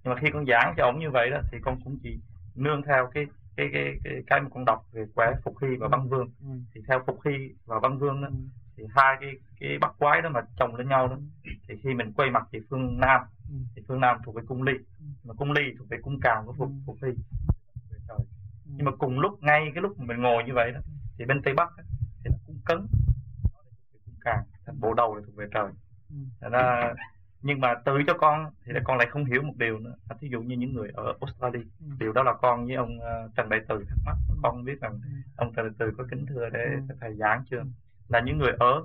Nhưng mà khi con giảng cho ổng như vậy đó thì con cũng chỉ nương theo cái mà con đọc về quẻ Phục Hy và Văn Vương. Thì theo Phục Hy và Văn Vương đó, thì hai cái bắt quái đó mà chồng lên nhau đó, thì khi mình quay mặt về phương Nam thì phương Nam thuộc về cung Ly, mà cung Ly thuộc về cung Càn của Phục Hy. Nhưng mà cùng lúc, ngay cái lúc mà mình ngồi như vậy đó, thì bên Tây Bắc đó, thì là cung Cấn, cung Càn, bộ đầu là thuộc về trời. Ra, nhưng mà tự cho con thì con lại không hiểu một điều nữa. Thí dụ như những người ở Australia, điều đó là con với ông Trần Đại Từ thắc mắc. Con không biết rằng ông Trần Đại Từ có kính thưa để thầy giảng chưa, là những người ở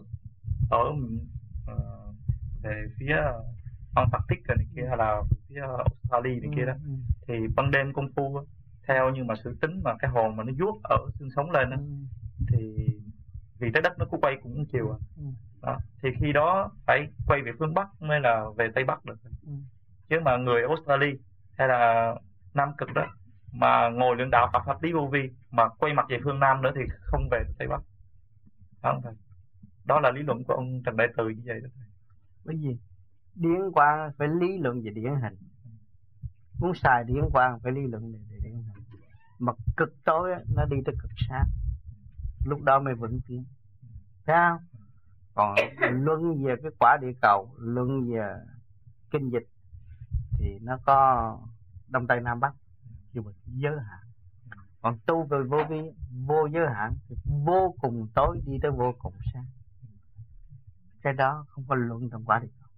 về phía Antarctic này kia, hay là phía Australia này kia đó, thì ban đêm công phu theo như mà sự tính mà cái hồn mà nó vuốt ở xương sống lên đó, thì vì trái đất nó cũng quay cũng chiều đó, thì khi đó phải quay về phương Bắc mới là về Tây Bắc được. Chứ mà người Australia hay là Nam Cực đó mà ngồi luyện đạo Phật pháp lý vô vi mà quay mặt về phương Nam nữa thì không về Tây Bắc. Phải không thầy? Đó là lý luận của ông Trần Đại Từ như vậy đó. Bởi vì điển quang phải lý luận về điển hình, muốn xài điển quang phải lý luận về điển hình. Mà cực tối nó đi tới cực sáng, lúc đó mới vững tiến, thấy không? Còn luận về cái quả địa cầu, luận về kinh dịch thì nó có Đông Tây Nam Bắc, nhưng mà giới hạn. Còn tu về vô vi, vô giới hạn thì vô cùng tối đi tới vô cùng sáng. Cái đó không có luận trong quả địa cầu,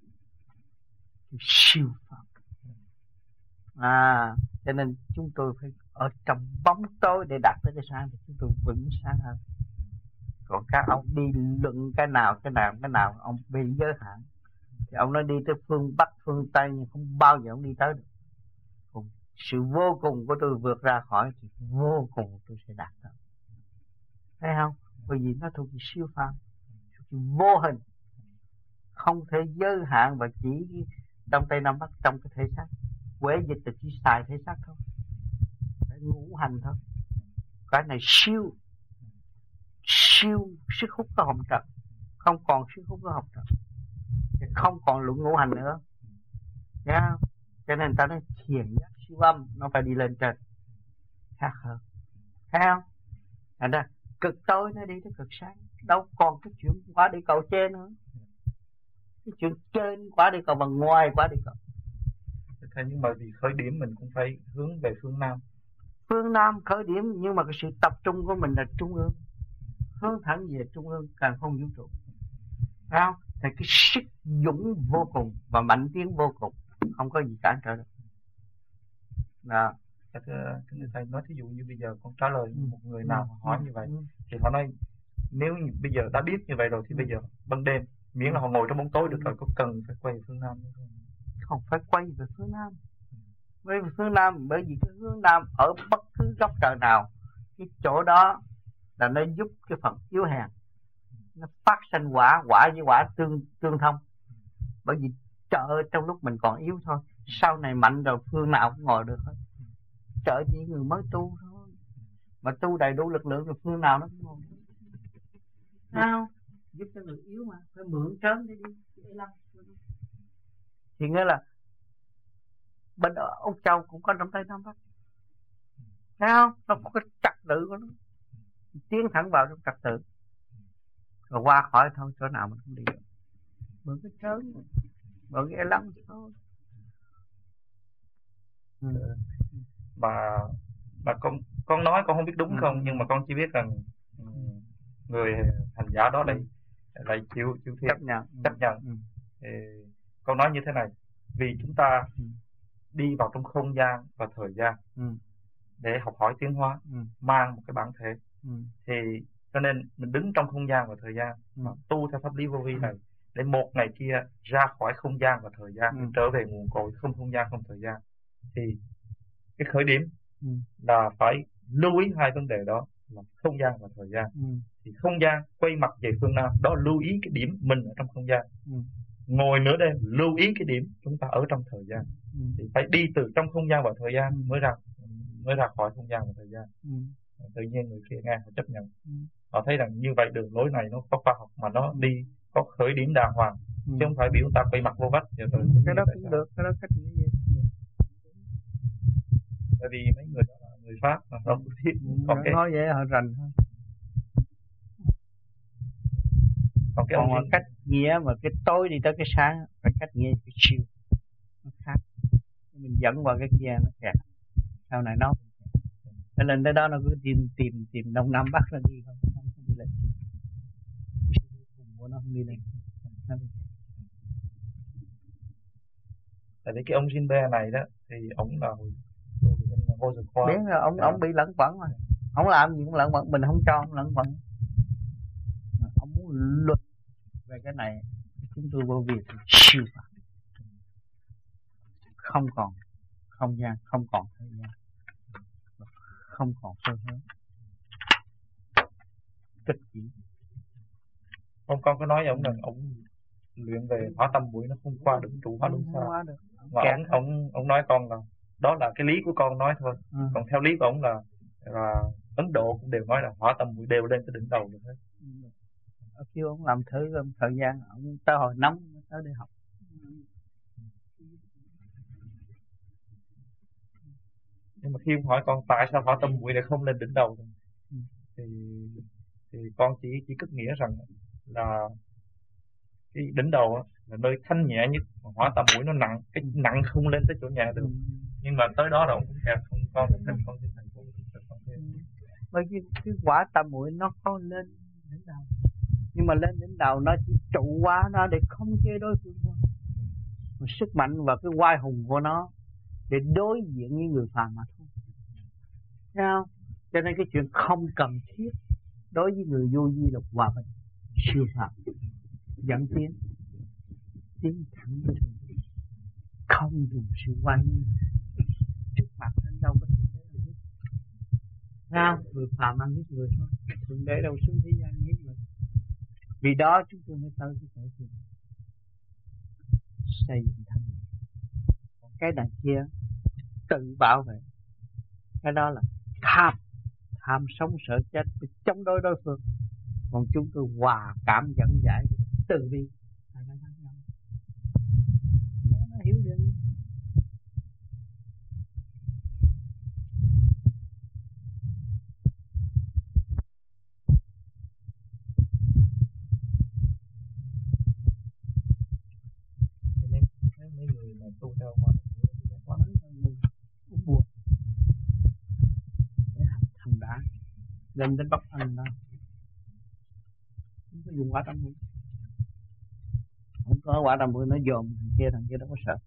siêu pháp. Cho nên chúng tôi phải ở trong bóng tối để đạt tới cái sáng, thì chúng tôi vững sáng hơn. Còn các ông đi luận cái nào ông bị giới hạn, thì ông nói đi tới phương Bắc phương Tây nhưng không bao giờ ông đi tới được. Còn sự vô cùng của tôi vượt ra khỏi thì vô cùng tôi sẽ đạt tới, thấy không? Bởi vì nó thuộc về siêu phàm, vô hình, không thể giới hạn và chỉ Đông Tây Nam Bắc trong cái thể xác. Quế dịch thì chỉ xài thể xác thôi, phải ngũ hành thôi. Cái này siêu sức hút của hồng trần, không còn sức hút của hồng trần, không còn luận ngũ hành nữa, nha. Cho nên ta nói thiền giác siêu âm nó phải đi lên trên, khác hơn, thấy không? Thành ra cực tối nó đi tới cực sáng, đâu còn cái chuyện quả địa cầu trên nữa. Cái chuyện trên quả địa cầu và ngoài quả địa cầu. Thế nhưng mà vì khởi điểm mình cũng phải hướng về phương Nam. Phương Nam khởi điểm, nhưng mà cái sự tập trung của mình là trung ương, hướng thẳng về trung ương càng không vũ trụ, thấy không? Thì cái sức dũng vô cùng và mạnh tiến vô cùng, không có gì cản trở được. Đó. Thầy nói thí dụ như bây giờ con trả lời một người nào hỏi như vậy, thì họ nói nếu như bây giờ đã biết như vậy rồi thì bây giờ ban đêm miễn là họ ngồi trong bóng tối được rồi, có cần phải quay về phương Nam nữa không? Không phải quay về phương Nam. Quay về phương Nam bởi vì cái hướng Nam ở bất cứ góc trời nào, cái chỗ đó là nó giúp cái phần yếu hèn, nó phát sinh quả với quả tương thông. Bởi vì trợ trong lúc mình còn yếu thôi, sau này mạnh rồi phương nào cũng ngồi được hết. Trợ chỉ người mới tu thôi, mà tu đầy đủ lực lượng rồi phương nào nó cũng ngồi được. Sao? Giúp cho người yếu mà, phải mượn trớn để đi. Thì nghĩa là bên Úc Châu cũng có Đông Tây Nam Bắc, thấy không? Nó có cái trật tự của nó, tiến thẳng vào trong trật tự, rồi qua khỏi thôi, chỗ nào mình cũng đi được. Mượn cái trớn, mượn cái lăng thôi. Mà con nói con không biết đúng không, nhưng mà con chỉ biết rằng người hành giả đó lại chịu thiệt, chấp nhận. Thì con nói như thế này, vì chúng ta đi vào trong không gian và thời gian để học hỏi tiến hóa, mang một cái bản thể, thì cho nên mình đứng trong không gian và thời gian mà tu theo pháp lý vô vi này, để một ngày kia ra khỏi không gian và thời gian, trở về nguồn cội không gian không thời gian. Thì cái khởi điểm là phải lưu ý hai vấn đề đó là không gian và thời gian. Thì không gian quay mặt về phương Nam, đó lưu ý cái điểm mình ở trong không gian. Ngồi nửa đêm lưu ý cái điểm chúng ta ở trong thời gian. Thì phải đi từ trong không gian và thời gian mới ra khỏi không gian và thời gian. Tự nhiên người kia nghe họ chấp nhận, họ thấy rằng như vậy đường lối này nó có khoa học mà nó đi có khởi điểm đàng hoàng, chứ không phải biểu ta quay mặt vô vách. Cái đó cũng được, cái đó cách như vậy. Tại vì mấy người đó là người Pháp mà không biết. Còn cái nói vậy họ rành thôi. còn cái Còn ông mà cách nghĩa mà cái tối đi tới cái sáng phải cách nghĩa cái chiều nó khác. Mình dẫn vào cái kia nó kẹt, sau này nó phải lên tới đó nó cứ tìm đông nam bắc nó đi không có đi lên cùng của nó không đi lên. tại vì cái ông Jinbe này đó thì ông là hồi giờ khoa Biết rồi, ông bị lẫn quẩn mà ông làm gì cũng lẫn quẩn, mình không cho ông lẫn quẩn. Ông muốn luật về cái này, chúng tôi vô việc siêu pháp, không còn không gian, không còn thời gian, không còn phương hướng, kịch chỉ. Ông con có nói với ông là ông luyện về hóa tâm muội nó không qua được trụ hóa luân xa, mà ông nói con là đó là cái lý của con nói thôi. Còn theo lý của ông là Ấn Độ cũng đều nói là hóa tâm muội đều lên tới đỉnh đầu được hết. Kêu ông làm thử thời gian ông tới hồi nóng tới đi học. Nhưng mà khi ông hỏi con tại sao hóa tâm muội lại không lên đỉnh đầu thì con chỉ cất nghĩa rằng là cái đỉnh đầu là nơi thanh nhẹ nhất, mà hóa tâm muội nó nặng, cái nặng không lên tới chỗ nhẹ được. Nhưng mà tới đó rồi cũng kẹt, không con được thành con trên thành phố bởi vì cái quả tâm muội nó có lên đỉnh đầu, nhưng mà lên đỉnh đầu nó chỉ trụ quá nó để khống chế đối phương thôi. Mà sức mạnh và cái oai hùng của nó để đối diện với người phàm mà thôi. Thấy không? Cho nên cái chuyện không cần thiết đối với người vô vi là hòa bình, siêu phàm, dẫn tiến thẳng tới thượng đế, không dùng sự oai nghiêm trước mặt anh đâu có thượng đế đâu hết. Thấy không? Người phàm ăn hiếp người thôi, thượng đế đâu xuống thế gian hiếp người. Vì đó chúng tôi mới tới cái tổ tiên xây dựng thanh nhẹ. Cái đằng kia tự bảo vệ, cái đó là tham sống sợ chết, chống đối đối phương. Còn chúng tôi hòa cảm dẫn giải từ bi, nó hiểu được. mấy người mà tu theo hóa uống bùa để thành đã lên đến Bắc Anh đó, không có dùng quả tâm muội, không có quả tâm muội nó dòm thằng kia đâu có sợ.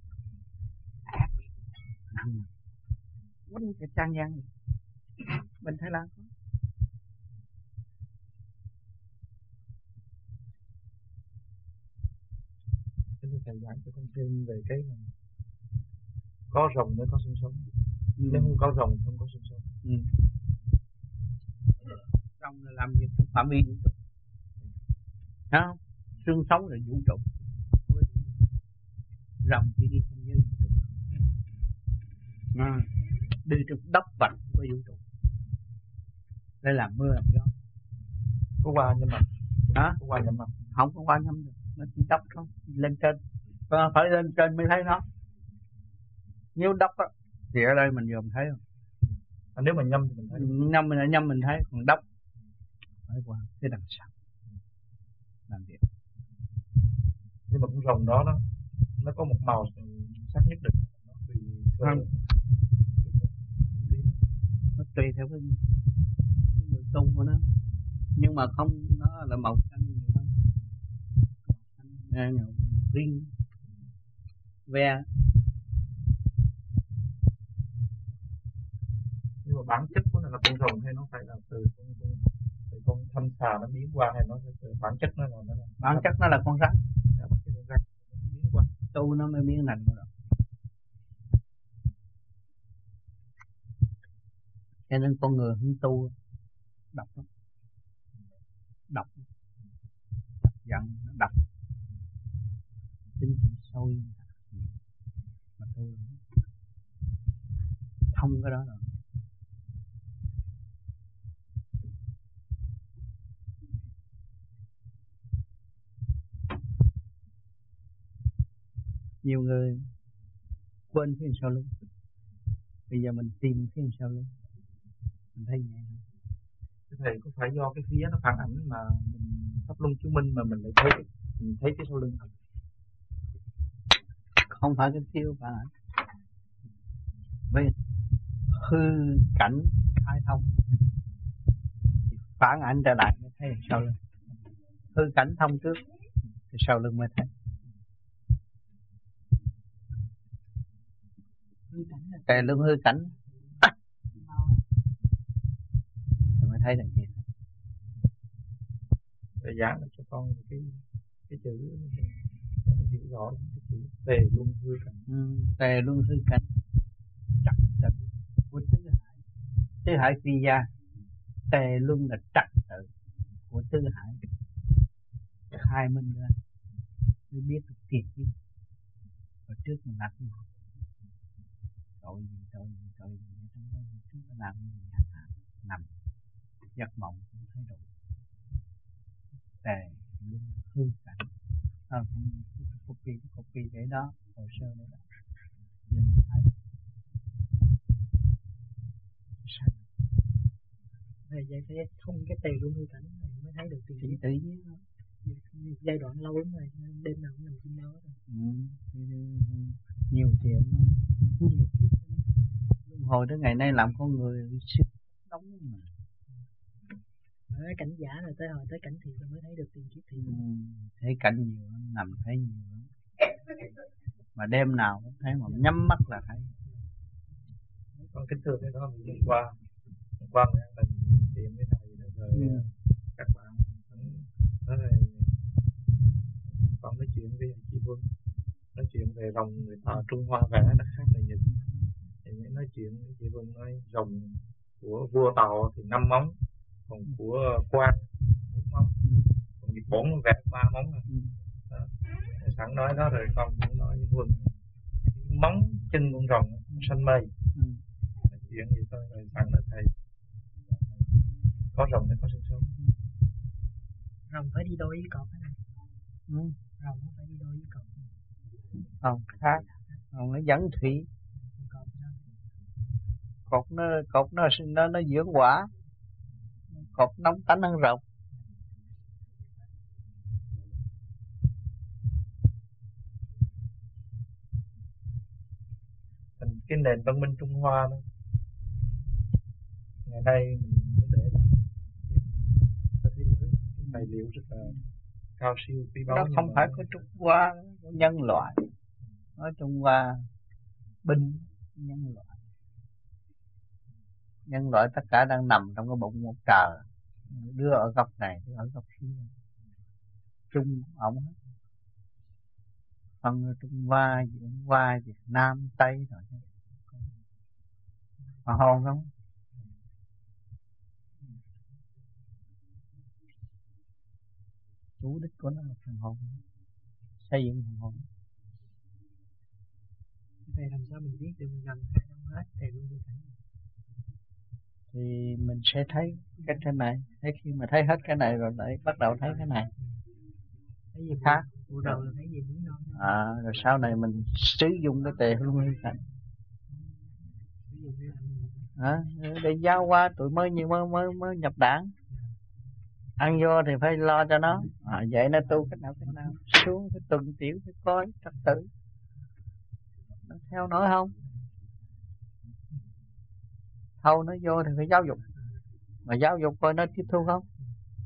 Quýnh cái trang gian bên Thái Lan có. thầy giảng cho con thêm về cái có rồng mới có xương sống. Nếu không có rồng không có xương sống. Rồng là làm việc trong phạm vi vũ trụ, không? Xương sống là vũ trụ, rồng chỉ đi trong giới vũ trụ, đi trong đất vạch của vũ trụ để làm mưa làm gió. Có qua nhưng mà có qua nhưng mà không có qua nhâm được, nó chỉ đắp thôi, lên trên, phải lên trên mới thấy nó. Nếu đắp á thì ở đây mình vừa thấy không? Nếu mà nhâm thì mình thấy. Nhâm mình thấy, còn đắp phải qua cái đằng sau làm việc. Nhưng mà con rồng đó nó có một màu sắc nhất định, nó tùy theo cái người tu của nó, nhưng mà không, nó là màu xanh nhiều hơn, xanh riêng ve. Nhưng mà bản chất của nó là con rồng hay nó phải là từ con thanh xà nó biến qua, hay nó bản chất nó là bản chất nó là con rắn. Biến qua Tu nó mới biến thành con rồng. Cho nên con người không tu độc lắm, độc giận nó độc, tính chuyện sôi mà tu thông cái đó rồi. Nhiều người quên phía sau lưng, Bây giờ mình tìm phía sau lưng, mình thấy nhẹ hơn. Thầy có phải do cái vía nó phản ảnh mà mình pháp luân chứng minh mà mình lại thấy phía sau lưng không? Không phải cái phiêu phản ảnh, với hư cảnh khai thông thì phản ảnh trở lại mới thấy sau lưng. Hư cảnh thông trước thì sau lưng mới thấy. Tề luân hư cảnh rồi mới thấy đằng kia. Để giảng cho con cái chữ con hiểu rõ cái chữ tề luân hư cảnh. Tề luân hư cảnh trật tự của tứ hải. Tứ hải phi gia, tề luân là trật tự của tứ hải. Khai minh ra mới biết được tiền chứ. Và trước mình làm gì? Tội gì trong đó chúng ta làm gì nằm giấc mộng cũng thấy đủ. Tề luân hư cảnh cũng copy để đó, hồ sơ để đó nhìn thấy sao vậy phải thông cái tề luân hư cảnh này mới thấy được tiền chỉ tự nhiên đó. Giai đoạn lâu lắm rồi, đêm nào cũng nằm trên đó rồi. Nhiều chuyện nhiều hồi tới ngày nay làm con người sức nóng mà. Ở cảnh giả rồi tới hồi tới cảnh thiền rồi mới thấy được tiền kiếp thiền. Thấy cảnh nhiều lắm, nằm thấy nhiều lắm. Mà đêm nào cũng thấy, mà nhắm mắt là thấy. Con kính thưa cái đó hôm qua mình tìm với thầy rồi các bạn nói là con nói chuyện với chị Vân, nói chuyện về rồng người thợ Trung Hoa vẽ nó khác là Nhật. Thì mới nói chuyện với chị Vân nói rồng của vua Tàu thì 5 móng, còn của Quan 4 móng, còn Nhật Bản vẽ 3 móng rồi. Sẵn nói đó rồi con cũng nói với Vân móng chân con rồng xanh mây. Chuyện gì thôi rồi sẵn là thầy có rồng thì có sinh sống. Rồng phải đi đôi với cọp thế này. Rồng nó phải đi đôi với cọp. Không khác, rồng nó dẫn thủy. Cọp nó dưỡng quả. Cọp nóng tánh hơn rồng. Cái nền văn minh Trung Hoa đó, ngày nay mình mới để lại cho thế giới tài liệu rất là cao siêu quý báu. Nó không phải của Trung Hoa, của nhân loại. Nói Trung Hoa binh nhân loại tất cả đang nằm trong cái bụng một trời, đứa ở góc này, đứa ở góc kia, chung ổng hết. Phần Trung Hoa, Việt Hoa, Việt Nam, Tây rồi, mà hồn không? Chủ đích của nó là phần hồn, xây dựng phần hồn. Vậy làm sao mình biết được mình gần hay không hết tề luân hư cảnh? Thì mình sẽ thấy cái này, thấy khi mà thấy hết cái này rồi lại bắt đầu thấy cái này. Thấy gì khác. Vụ đầu là thấy gì núi non. Rồi sau này mình sử dụng cái tề luân hư cảnh. Để giao qua tụi mới nhập đảng. Ăn vô thì phải lo cho nó. Vậy nó tu cách nào xuống phải tuần tiểu phải coi trật tự. Nó theo nổi không? Thâu nó vô thì phải giáo dục. Mà giáo dục coi nó tiếp thu không?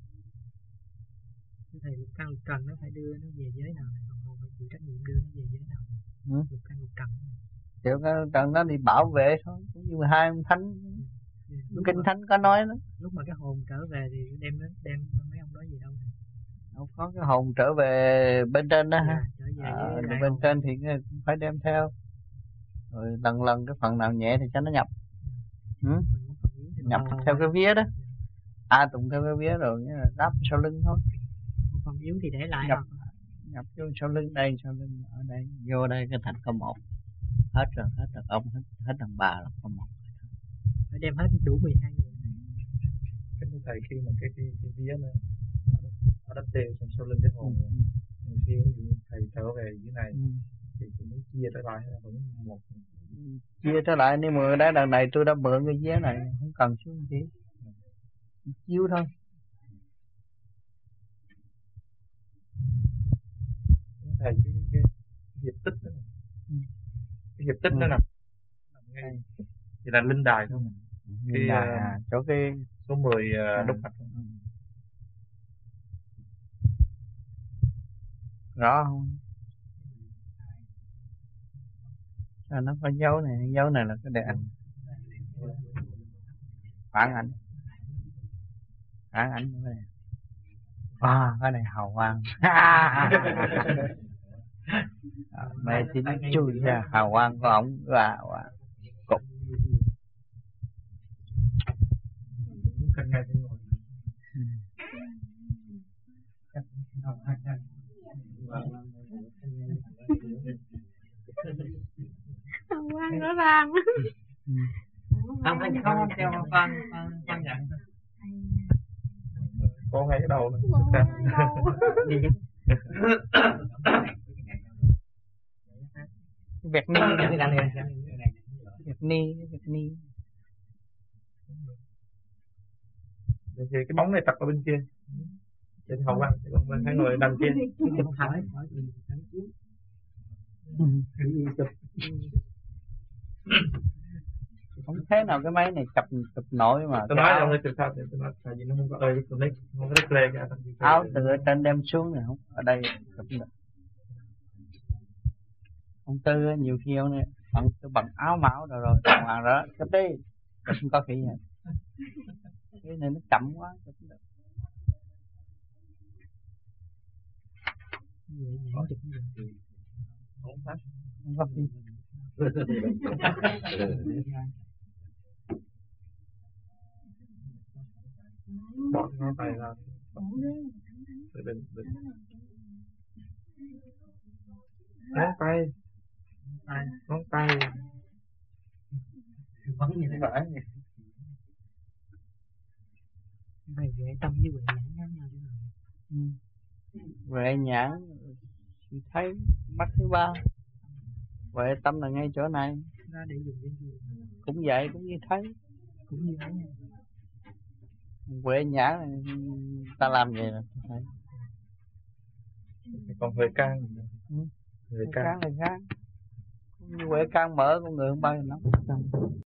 Thầy lục căn lục trần nó phải đưa nó về giới nào này, còn hồn phải chịu trách nhiệm đưa nó về giới nào này. Lục căn lục trần. Chịu trần nó đi bảo vệ thôi, cũng như hai ông thánh. Kinh thánh có nói đó. Lúc mà cái hồn trở về thì đem mấy ông nói gì đâu. Đâu có cái hồn trở về bên trên đó ha. Bên hồn. trên thì cũng phải đem theo. Rồi lần cái phần nào nhẹ thì cho nó nhập. Nhập theo cái vía đó. Tụng theo cái vía rồi đắp sau lưng thôi. Phần yếu thì để lại nhập vô sau lưng đây, sau lưng ở đây, vô đây cái thành có một. Hết rồi đàn ông, hết đàn bà là có một. Phải đem hết đủ 12 người. Cái thầy khi mà cái vía nó đắp đều sau lưng cái hồn rồi. Khi thầy trở về dưới này thì cũng muốn chia trở lại hay là vẫn một chia trở lại. Nếu mà đá đằng này tôi đã mượn cái vé này, không cần xuống gì, chiếu thôi. Thầy cái hiệp tích đó, cái hiệp tích đó nè, thì là linh đài thôi. Cái chỗ cái số 10 đúc mạch. rõ không? Nó có dấu này là cái đèn phản ảnh cái này. Cái này hào quang. Mẹ chỉ chui ra hào quang của ổng và cục. Hào quang rõ ràng. Không theo con nhận. Con ngay cái đầu nữa. Việt Ni. Thì cái bóng này tập ở bên kia. Trên hậu quang, còn bên hai người nằm kia. Không thế nào cái máy này chụp nổi mà. Tôi nói là ông ấy chụp sao thì tôi nói tại vì nó không có connect, không có display cả. Áo từ ở trên đem xuống này không, ở đây chụp được. Ông Tư nhiều khi ông này bằng áo máu rồi đàng hoàng đó, chụp đi, không có gì hết. Cái này nó chậm quá, chụp được. Không có gì. Bỏ ngón tay ra. Đừng. Ngón tay. Vẫn như thế vậy. Vậy Huệ Tâm với Huệ Nhãn khác nhau thế nào? Huệ Nhãn thì thấy mắt thứ ba. Huệ Tâm là ngay chỗ này. Ra để dùng cái gì? Cũng vậy, cũng như thấy. Cũng như thấy. Huệ Nhãn này, ta làm vậy là thấy. Còn Huệ Can. Huệ Can là khác. Huệ Can mở con người không bao giờ nóng.